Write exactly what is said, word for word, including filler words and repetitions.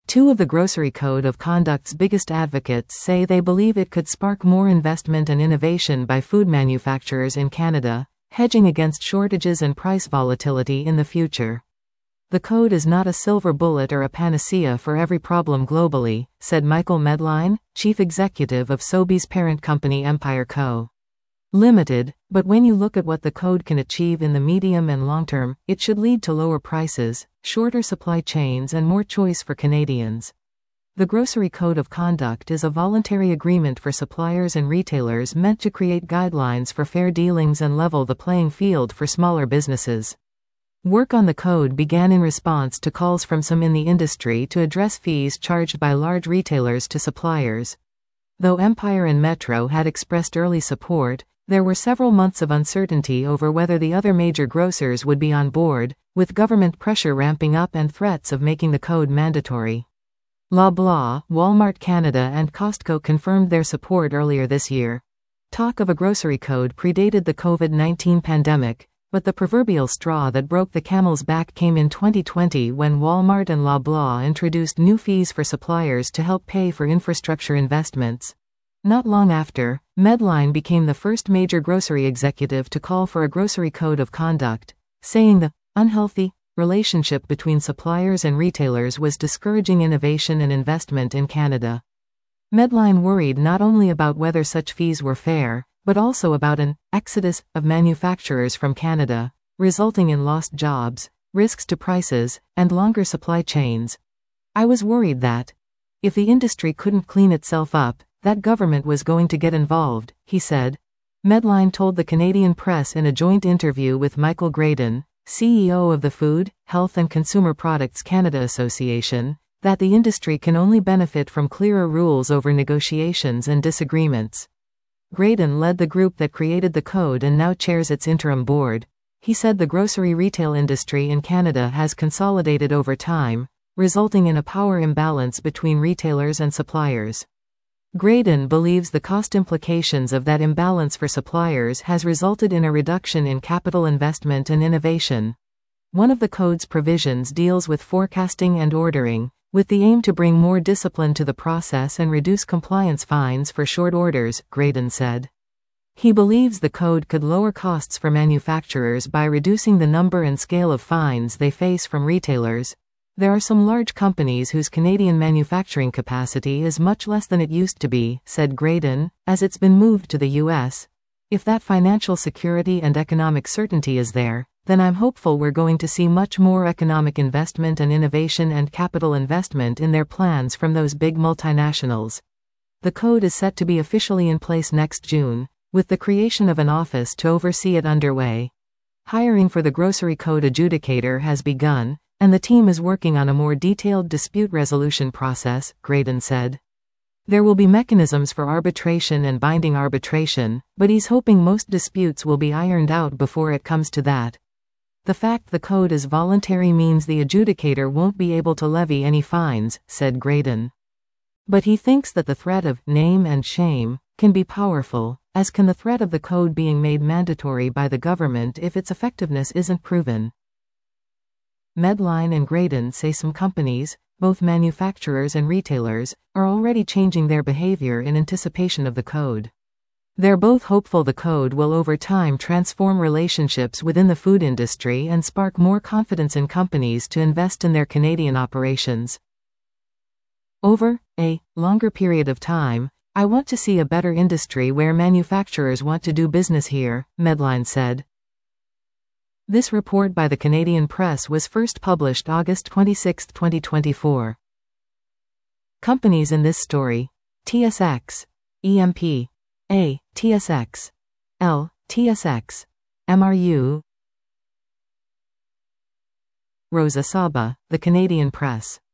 Two of the Grocery Code of Conduct's biggest advocates say they believe it could spark more investment and innovation by food manufacturers in Canada, hedging against shortages and price volatility in the future. The code is not a silver bullet or a panacea for every problem globally, said Michael Medline, chief executive of Sobeys' parent company Empire Co. Limited, but when you look at what the code can achieve in the medium and long term, it should lead to lower prices, shorter supply chains and more choice for Canadians. The Grocery Code of Conduct is a voluntary agreement for suppliers and retailers meant to create guidelines for fair dealings and level the playing field for smaller businesses. Work on the code began in response to calls from some in the industry to address fees charged by large retailers to suppliers. Though Empire and Metro had expressed early support, there were several months of uncertainty over whether the other major grocers would be on board, with government pressure ramping up and threats of making the code mandatory. Loblaw, Walmart Canada and Costco confirmed their support earlier this year. Talk of a grocery code predated the COVID nineteen pandemic, but the proverbial straw that broke the camel's back came in twenty twenty when Walmart and Loblaw introduced new fees for suppliers to help pay for infrastructure investments. Not long after, Medline became the first major grocery executive to call for a grocery code of conduct, saying the unhealthy relationship between suppliers and retailers was discouraging innovation and investment in Canada. Medline worried not only about whether such fees were fair, but also about an exodus of manufacturers from Canada, resulting in lost jobs, risks to prices, and longer supply chains. I was worried that, if the industry couldn't clean itself up, that government was going to get involved, he said. Medline told the Canadian Press in a joint interview with Michael Graydon, C E O of the Food, Health and Consumer Products Canada Association, that the industry can only benefit from clearer rules over negotiations and disagreements. Graydon led the group that created the code and now chairs its interim board. He said the grocery retail industry in Canada has consolidated over time, resulting in a power imbalance between retailers and suppliers. Graydon believes the cost implications of that imbalance for suppliers has resulted in a reduction in capital investment and innovation. One of the code's provisions deals with forecasting and ordering, with the aim to bring more discipline to the process and reduce compliance fines for short orders, Graydon said. He believes the code could lower costs for manufacturers by reducing the number and scale of fines they face from retailers. There are some large companies whose Canadian manufacturing capacity is much less than it used to be, said Graydon, as it's been moved to the U S. If that financial security and economic certainty is there, then I'm hopeful we're going to see much more economic investment and innovation and capital investment in their plans from those big multinationals. The code is set to be officially in place next June, with the creation of an office to oversee it underway. Hiring for the Grocery Code adjudicator has begun, and the team is working on a more detailed dispute resolution process, Graydon said. There will be mechanisms for arbitration and binding arbitration, but he's hoping most disputes will be ironed out before it comes to that. The fact the code is voluntary means the adjudicator won't be able to levy any fines, said Graydon. But he thinks that the threat of name and shame can be powerful, as can the threat of the code being made mandatory by the government if its effectiveness isn't proven. Medline and Graydon say some companies, both manufacturers and retailers, are already changing their behavior in anticipation of the code. They're both hopeful the code will over time transform relationships within the food industry and spark more confidence in companies to invest in their Canadian operations. Over a longer period of time, I want to see a better industry where manufacturers want to do business here, Medline said. This report by the Canadian Press was first published August twenty-sixth, twenty twenty-four. Companies in this story: T S X, E M P, A, T S X, L, T S X, M R U. Rosa Saba, The Canadian Press.